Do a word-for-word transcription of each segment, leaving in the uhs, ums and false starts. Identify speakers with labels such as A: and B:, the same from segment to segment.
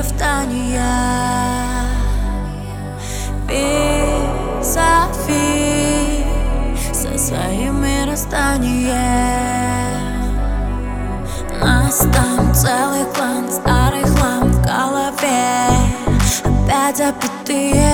A: оправдания. Визави со своими расстанием. Нас там целый клан, старый хлам в голове, опять забытые.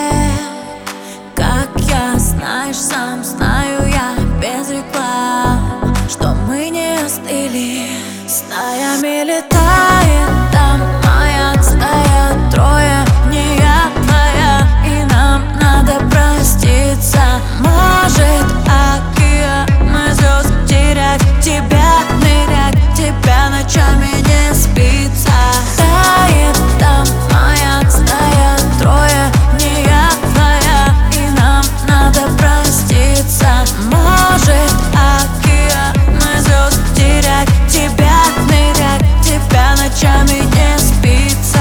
A: Как я, знаешь, сам знаю я без реклам, что мы не остыли. Стаями летает там моя стая, трое, не я твоя, и нам надо проститься. Может, океаны звезд терять, тебя нырять, тебя ночами не спится. Тает там моя стая, трое, не я твоя, и нам надо проститься. Может, океаны звезд терять, тебя нырять, тебя ночами не спится.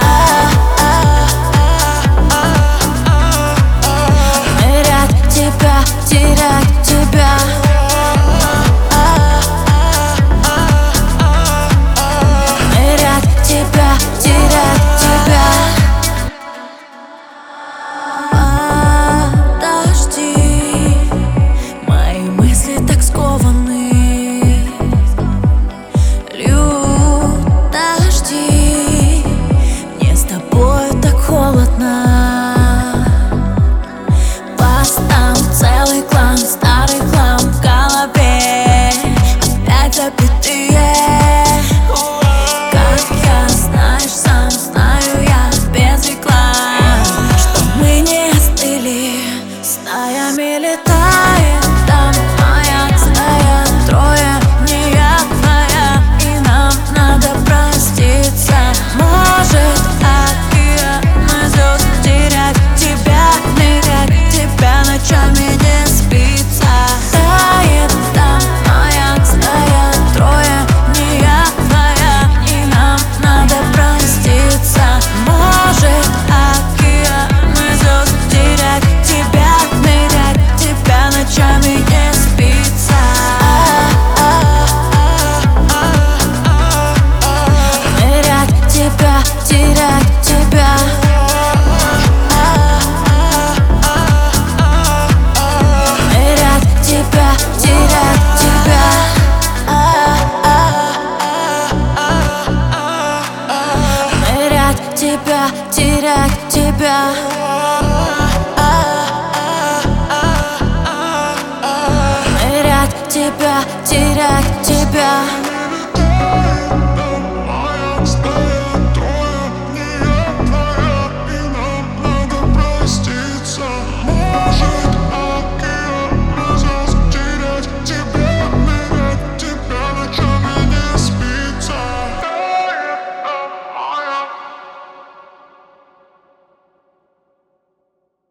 A: Нырять тебя, терять тебя. Нырять тебя, терять тебя. Подожди, мои мысли так скованы. Льют дожди, мне с тобой так холодно. Вас там целый клан, старый хлам в голове, опять забитые. Как я, знаешь, сам знаю я без реклам, что мы не остыли. Стаями летает там моя стая, трое, не я твоя, и нам надо проститься. Может, океаны звезд терять, тебя нырять, тебя ночами не спится. Тает там моя стая, трое, не я твоя, и нам надо проститься. Может, океаны звезд терять, тебя нырять, тебя ночами не спится. Нырять тебя, терять тебя. Нырять тебя, терять тебя. Нырять тебя, терять тебя. Нырять тебя, терять тебя.